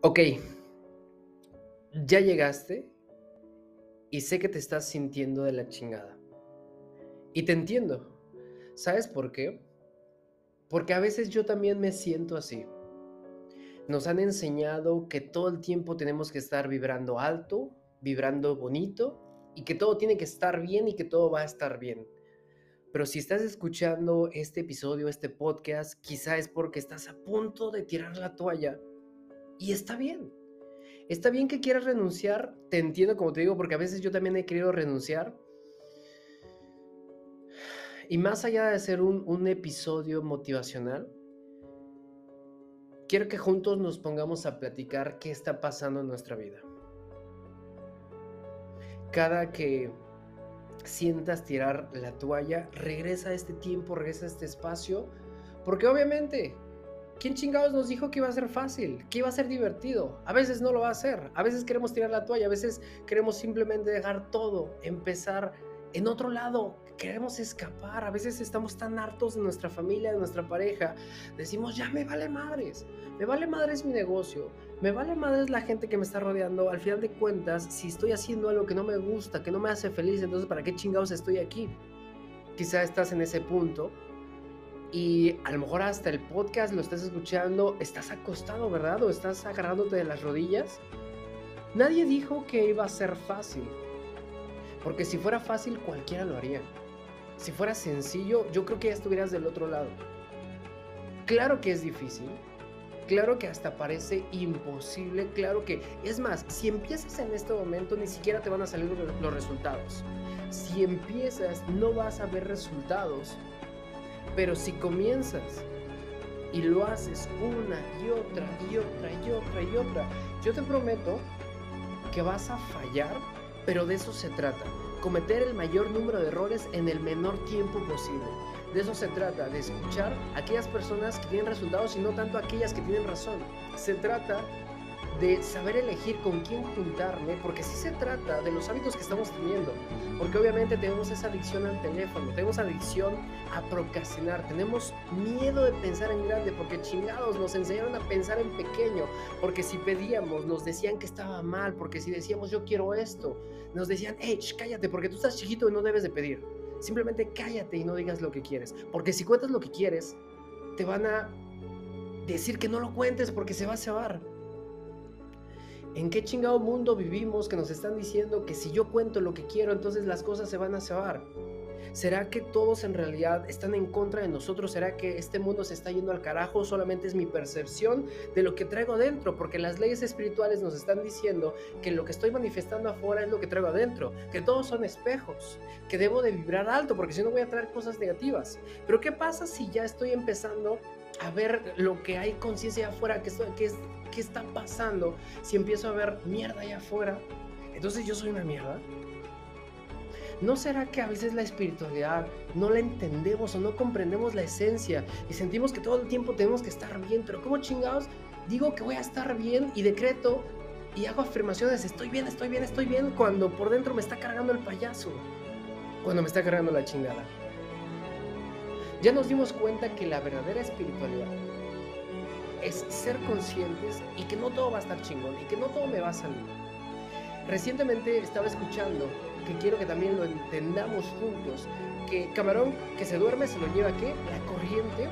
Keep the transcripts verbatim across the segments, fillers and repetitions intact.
Ok, ya llegaste y sé que te estás sintiendo de la chingada. Y te entiendo. ¿Sabes por qué? Porque a veces yo también me siento así. Nos han enseñado que todo el tiempo tenemos que estar vibrando alto, vibrando bonito y que todo tiene que estar bien y que todo va a estar bien. Pero si estás escuchando este episodio, este podcast, quizá es porque estás a punto de tirar la toalla y está bien. Está bien que quieras renunciar, te entiendo como te digo, porque a veces yo también he querido renunciar. Y más allá de ser un, un episodio motivacional, quiero que juntos nos pongamos a platicar qué está pasando en nuestra vida. Cada que sientas tirar la toalla, regresa a este tiempo, regresa a este espacio, porque obviamente, ¿quién chingados nos dijo que iba a ser fácil, que iba a ser divertido? A veces no lo va a ser, a veces queremos tirar la toalla, a veces queremos simplemente dejar todo, empezar en otro lado, queremos escapar, a veces estamos tan hartos de nuestra familia, de nuestra pareja, decimos, ya me vale madres, me vale madres mi negocio, me vale madres la gente que me está rodeando, al final de cuentas, si estoy haciendo algo que no me gusta, que no me hace feliz, entonces ¿para qué chingados estoy aquí? Quizá estás en ese punto y a lo mejor hasta el podcast lo estás escuchando, estás acostado, ¿verdad? O estás agarrándote de las rodillas. Nadie dijo que iba a ser fácil, porque si fuera fácil cualquiera lo haría. Si fuera sencillo, yo creo que ya estuvieras del otro lado. Claro que es difícil, claro que hasta parece imposible, claro que... Es más, si empiezas en este momento ni siquiera te van a salir los resultados. Si empiezas no vas a ver resultados, pero si comienzas y lo haces una y otra y otra y otra y otra, yo te prometo que vas a fallar, pero de eso se trata. Cometer el mayor número de errores en el menor tiempo posible. De eso se trata, de escuchar a aquellas personas que tienen resultados y no tanto a aquellas que tienen razón. Se trata de saber elegir con quién juntarme, porque sí se trata de los hábitos que estamos teniendo, porque obviamente tenemos esa adicción al teléfono, tenemos adicción a procrastinar, tenemos miedo de pensar en grande, porque chingados nos enseñaron a pensar en pequeño, porque si pedíamos nos decían que estaba mal, porque si decíamos yo quiero esto, nos decían, hey, sh, cállate, porque tú estás chiquito y no debes de pedir, simplemente cállate y no digas lo que quieres, porque si cuentas lo que quieres, te van a decir que no lo cuentes porque se va a cebar. ¿En qué chingado mundo vivimos que nos están diciendo que si yo cuento lo que quiero, entonces las cosas se van a cebar? ¿Será que todos en realidad están en contra de nosotros? ¿Será que este mundo se está yendo al carajo? Solamente es mi percepción de lo que traigo adentro, porque las leyes espirituales nos están diciendo que lo que estoy manifestando afuera es lo que traigo adentro, que todos son espejos, que debo de vibrar alto, porque si no voy a traer cosas negativas. Pero ¿qué pasa si ya estoy empezando a ver lo que hay conciencia afuera, que, estoy, que es, qué está pasando? Si empiezo a ver mierda allá afuera, entonces yo soy una mierda. ¿No será que a veces la espiritualidad no la entendemos o no comprendemos la esencia y sentimos que todo el tiempo tenemos que estar bien? Pero ¿cómo chingados digo que voy a estar bien y decreto y hago afirmaciones, estoy bien, estoy bien, estoy bien, cuando por dentro me está cargando el payaso, cuando me está cargando la chingada? Ya nos dimos cuenta que la verdadera espiritualidad es ser conscientes y que no todo va a estar chingón y que no todo me va a salir. Recientemente estaba escuchando, que quiero que también lo entendamos juntos, que camarón que se duerme se lo lleva ¿qué? La corriente.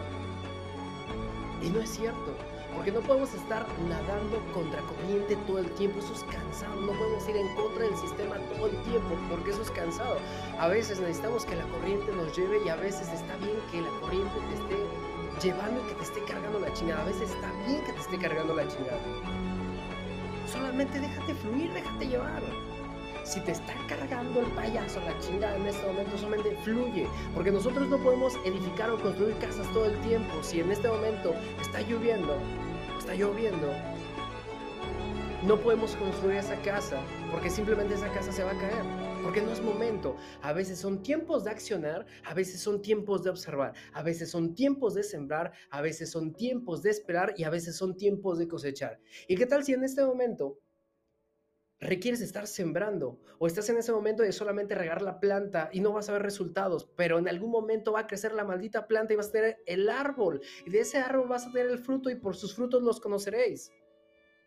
Y no es cierto, porque no podemos estar nadando contra corriente todo el tiempo, eso es cansado, no podemos ir en contra del sistema todo el tiempo, porque eso es cansado. A veces necesitamos que la corriente nos lleve y a veces está bien que la corriente te esté llevando y que te esté cargando la chingada, a veces está bien que te esté cargando la chingada. Solamente déjate fluir, déjate llevar. Si te está cargando el payaso, la chingada en este momento, solamente fluye. Porque nosotros no podemos edificar o construir casas todo el tiempo. Si en este momento está lloviendo, está lloviendo, no podemos construir esa casa porque simplemente esa casa se va a caer. Porque no es momento. A veces son tiempos de accionar, a veces son tiempos de observar, a veces son tiempos de sembrar, a veces son tiempos de esperar y a veces son tiempos de cosechar. ¿Y qué tal si en este momento requieres estar sembrando o estás en ese momento de solamente regar la planta y no vas a ver resultados, pero en algún momento va a crecer la maldita planta y vas a tener el árbol y de ese árbol vas a tener el fruto y por sus frutos los conoceréis?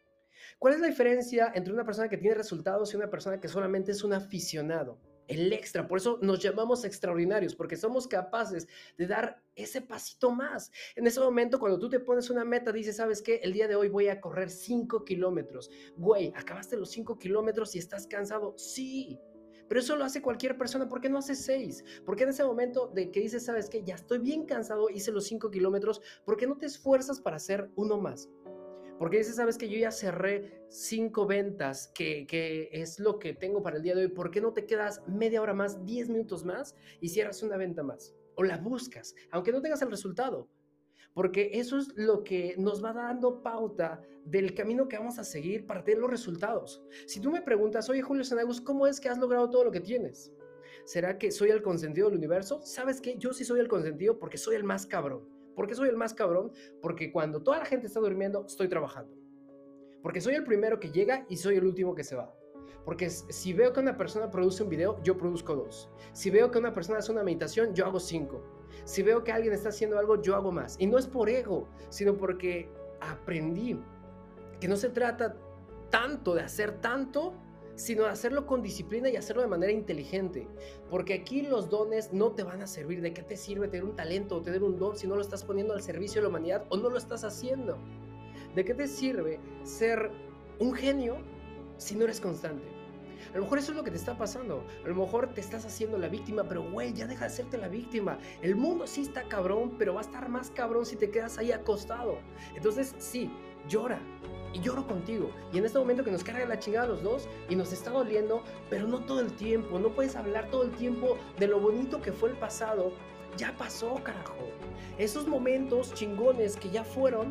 ¿Cuál es la diferencia entre una persona que tiene resultados y una persona que solamente es un aficionado? El extra, por eso nos llamamos extraordinarios, porque somos capaces de dar ese pasito más. En ese momento, cuando tú te pones una meta, dices, ¿sabes qué? El día de hoy voy a correr cinco kilómetros. Güey, acabaste los cinco kilómetros y estás cansado. Sí, pero eso lo hace cualquier persona. ¿Por qué no hace seis? Porque en ese momento de que dices, ¿sabes qué? Ya estoy bien cansado, hice los cinco kilómetros. ¿Por qué no te esfuerzas para hacer uno más? Porque dices, sabes que yo ya cerré cinco ventas, que, que es lo que tengo para el día de hoy. ¿Por qué no te quedas media hora más, diez minutos más y cierras una venta más? O la buscas, aunque no tengas el resultado. Porque eso es lo que nos va dando pauta del camino que vamos a seguir para tener los resultados. Si tú me preguntas, oye Julio Sanagus, ¿cómo es que has logrado todo lo que tienes? ¿Será que soy el consentido del universo? ¿Sabes qué? Yo sí soy el consentido porque soy el más cabrón. ¿Por qué soy el más cabrón? Porque cuando toda la gente está durmiendo, estoy trabajando. Porque soy el primero que llega y soy el último que se va. Porque si veo que una persona produce un video, yo produzco dos. Si veo que una persona hace una meditación, yo hago cinco. Si veo que alguien está haciendo algo, yo hago más. Y no es por ego, sino porque aprendí que no se trata tanto de hacer tanto, sino de hacerlo con disciplina y hacerlo de manera inteligente. Porque aquí los dones no te van a servir. ¿De qué te sirve tener un talento o tener un don si no lo estás poniendo al servicio de la humanidad o no lo estás haciendo? ¿De qué te sirve ser un genio si no eres constante? A lo mejor eso es lo que te está pasando. A lo mejor te estás haciendo la víctima, pero güey, ya deja de hacerte la víctima. El mundo sí está cabrón, pero va a estar más cabrón si te quedas ahí acostado. Entonces, sí, llora. Y lloro contigo. Y en este momento que nos carga la chingada a los dos y nos está doliendo, pero no todo el tiempo. No puedes hablar todo el tiempo de lo bonito que fue el pasado. Ya pasó, carajo. Esos momentos chingones que ya fueron,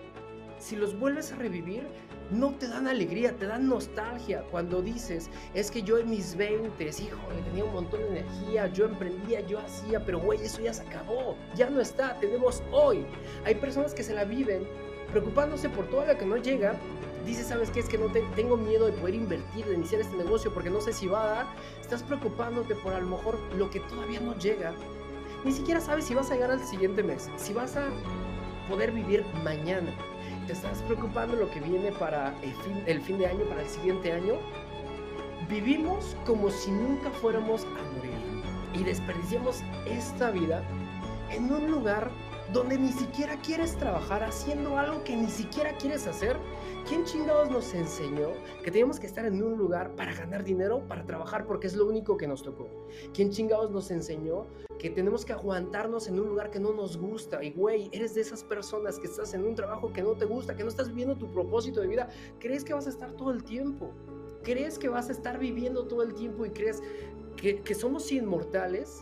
si los vuelves a revivir, no te dan alegría, te dan nostalgia. Cuando dices, es que yo en mis veintes, híjole, tenía un montón de energía, yo emprendía, yo hacía, pero güey, eso ya se acabó, ya no está, tenemos hoy. Hay personas que se la viven preocupándose por todo lo que no llega. Dices, ¿sabes qué? Es que no te, tengo miedo de poder invertir, de iniciar este negocio porque no sé si va a dar. Estás preocupándote por a lo mejor lo que todavía no llega. Ni siquiera sabes si vas a llegar al siguiente mes, si vas a poder vivir mañana. Te estás preocupando lo que viene para el fin, el fin de año, para el siguiente año. Vivimos como si nunca fuéramos a morir y desperdiciamos esta vida en un lugar donde ni siquiera quieres trabajar, haciendo algo que ni siquiera quieres hacer. ¿Quién chingados nos enseñó que teníamos que estar en un lugar para ganar dinero, para trabajar, porque es lo único que nos tocó? ¿Quién chingados nos enseñó que tenemos que aguantarnos en un lugar que no nos gusta? Y güey, eres de esas personas que estás en un trabajo que no te gusta, que no estás viviendo tu propósito de vida. ¿Crees que vas a estar todo el tiempo? ¿Crees que vas a estar viviendo todo el tiempo y crees que, que somos inmortales?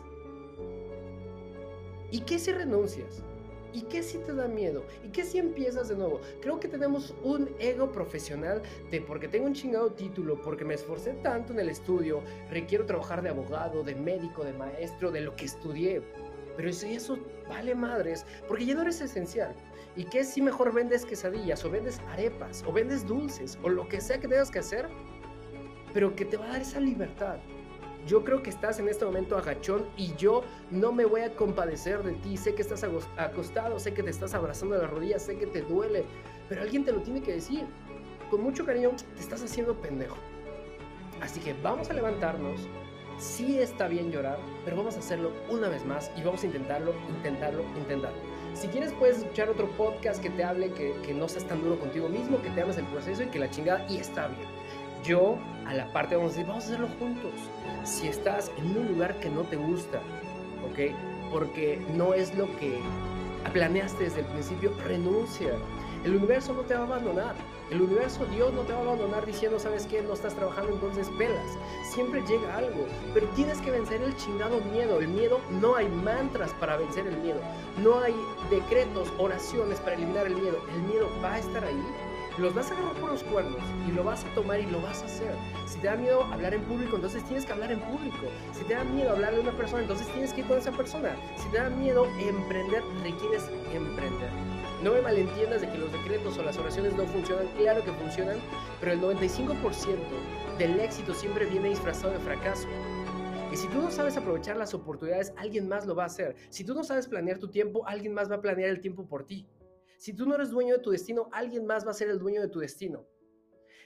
¿Y qué si renuncias? ¿Y qué si te da miedo? ¿Y qué si empiezas de nuevo? Creo que tenemos un ego profesional de porque tengo un chingado título, porque me esforcé tanto en el estudio, requiero trabajar de abogado, de médico, de maestro, de lo que estudié. Pero si eso vale madres, porque ya no eres esencial. ¿Y qué si mejor vendes quesadillas, o vendes arepas, o vendes dulces, o lo que sea que tengas que hacer, pero que te va a dar esa libertad? Yo creo que estás en este momento agachón y yo no me voy a compadecer de ti. Sé que estás acostado, sé que te estás abrazando las rodillas, sé que te duele, pero alguien te lo tiene que decir. Con mucho cariño, te estás haciendo pendejo. Así que vamos a levantarnos. Sí está bien llorar, pero vamos a hacerlo una vez más y vamos a intentarlo, intentarlo, intentarlo. Si quieres puedes escuchar otro podcast que te hable, que, que no seas tan duro contigo mismo, que te ames el proceso y que la chingada, y está bien. Yo, a la parte, vamos a decir, vamos a hacerlo juntos. Si estás en un lugar que no te gusta, ¿ok? Porque no es lo que planeaste desde el principio, renuncia. El universo no te va a abandonar. El universo, Dios no te va a abandonar diciendo, ¿sabes qué? No estás trabajando, entonces pelas. Siempre llega algo, pero tienes que vencer el chingado miedo. El miedo, no hay mantras para vencer el miedo. No hay decretos, oraciones para eliminar el miedo. El miedo va a estar ahí. Los vas a agarrar por los cuernos y lo vas a tomar y lo vas a hacer. Si te da miedo hablar en público, entonces tienes que hablar en público. Si te da miedo hablarle a una persona, entonces tienes que ir con esa persona. Si te da miedo emprender, requieres emprender. No me malentiendas de que los decretos o las oraciones no funcionan. Claro que funcionan, pero el noventa y cinco por ciento del éxito siempre viene disfrazado de fracaso. Y si tú no sabes aprovechar las oportunidades, alguien más lo va a hacer. Si tú no sabes planear tu tiempo, alguien más va a planear el tiempo por ti. Si tú no eres dueño de tu destino, alguien más va a ser el dueño de tu destino.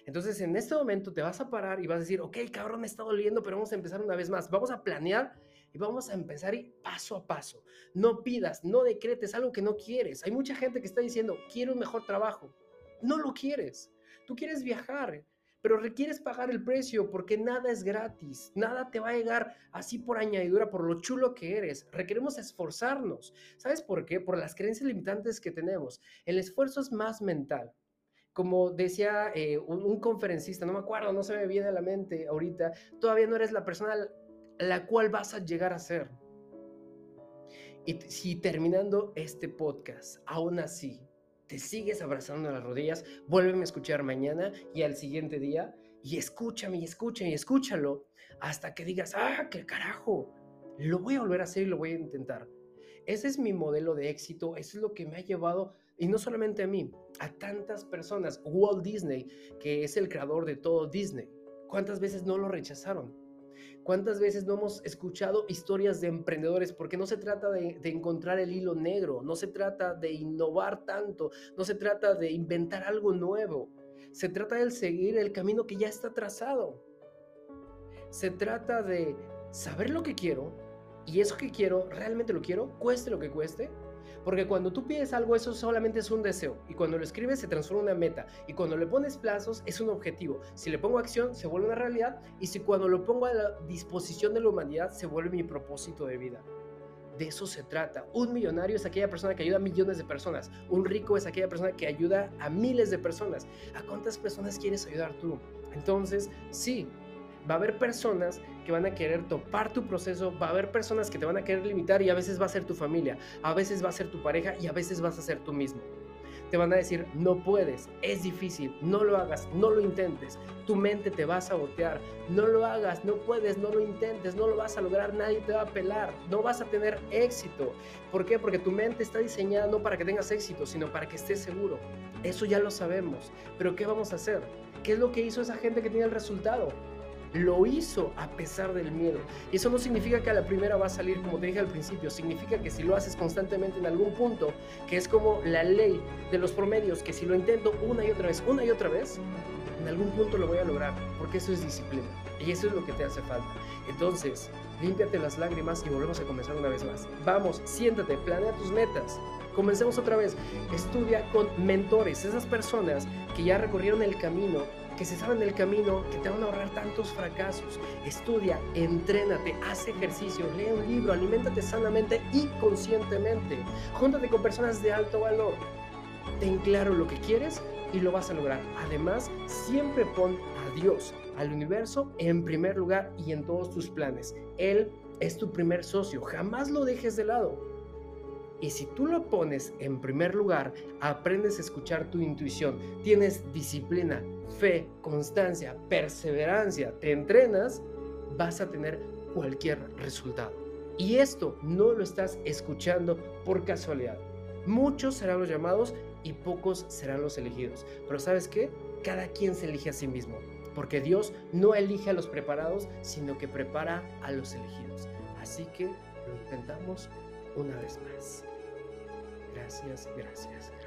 Entonces, en este momento te vas a parar y vas a decir, ok, cabrón, me está doliendo, pero vamos a empezar una vez más. Vamos a planear y vamos a empezar y paso a paso. No pidas, no decretes algo que no quieres. Hay mucha gente que está diciendo, quiero un mejor trabajo. No lo quieres. Tú quieres viajar, pero requieres pagar el precio porque nada es gratis. Nada te va a llegar así por añadidura, por lo chulo que eres. Requerimos esforzarnos. ¿Sabes por qué? Por las creencias limitantes que tenemos. El esfuerzo es más mental. Como decía eh, un, un conferencista, no me acuerdo, no se me viene a la mente ahorita, todavía no eres la persona la cual vas a llegar a ser. Y si terminando este podcast, aún así, te sigues abrazando las rodillas, vuélveme a escuchar mañana y al siguiente día, y escúchame, y escúchame, y escúchalo, hasta que digas, ah, qué carajo, lo voy a volver a hacer y lo voy a intentar. Ese es mi modelo de éxito, eso es lo que me ha llevado, y no solamente a mí, a tantas personas. Walt Disney, que es el creador de todo Disney, ¿cuántas veces no lo rechazaron? ¿Cuántas veces no hemos escuchado historias de emprendedores? Porque no se trata de, de encontrar el hilo negro, no se trata de innovar tanto, no se trata de inventar algo nuevo, se trata de seguir el camino que ya está trazado. Se trata de saber lo que quiero, y eso que quiero, realmente lo quiero, cueste lo que cueste. Porque cuando tú pides algo, eso solamente es un deseo, y cuando lo escribes se transforma en una meta, y cuando le pones plazos es un objetivo. Si le pongo acción se vuelve una realidad, y si cuando lo pongo a la disposición de la humanidad se vuelve mi propósito de vida. De eso se trata. Un millonario es aquella persona que ayuda a millones de personas. Un rico es aquella persona que ayuda a miles de personas. ¿A cuántas personas quieres ayudar tú? Entonces, sí, va a haber personas que van a querer topar tu proceso, va a haber personas que te van a querer limitar, y a veces va a ser tu familia, a veces va a ser tu pareja, y a veces vas a ser tú mismo. Te van a decir, no puedes, es difícil, no lo hagas, no lo intentes, tu mente te va a sabotear, no lo hagas, no puedes, no lo intentes, no lo vas a lograr, nadie te va a pelar, no vas a tener éxito. ¿Por qué? Porque tu mente está diseñada no para que tengas éxito, sino para que estés seguro. Eso ya lo sabemos, pero ¿qué vamos a hacer? ¿Qué es lo que hizo esa gente que tiene el resultado? Lo hizo a pesar del miedo. Y eso no significa que a la primera va a salir, como te dije al principio. Significa que si lo haces constantemente en algún punto, que es como la ley de los promedios, que si lo intento una y otra vez, una y otra vez, en algún punto lo voy a lograr, porque eso es disciplina, y eso es lo que te hace falta. Entonces, límpiate las lágrimas y volvemos a comenzar una vez más. Vamos, siéntate, planea tus metas. Comencemos otra vez. Estudia con mentores, esas personas que ya recorrieron el camino, que se saben del camino, que te van a ahorrar tantos fracasos. Estudia, entrénate, haz ejercicio, lee un libro, aliméntate sanamente y conscientemente. Júntate con personas de alto valor. Ten claro lo que quieres y lo vas a lograr. Además, siempre pon a Dios, al universo, en primer lugar y en todos tus planes. Él es tu primer socio, jamás lo dejes de lado. Y si tú lo pones en primer lugar, aprendes a escuchar tu intuición, tienes disciplina, fe, constancia, perseverancia, te entrenas, vas a tener cualquier resultado. Y esto no lo estás escuchando por casualidad. Muchos serán los llamados y pocos serán los elegidos. Pero ¿sabes qué? Cada quien se elige a sí mismo, porque Dios no elige a los preparados, sino que prepara a los elegidos. Así que lo intentamos una vez más. Gracias, gracias.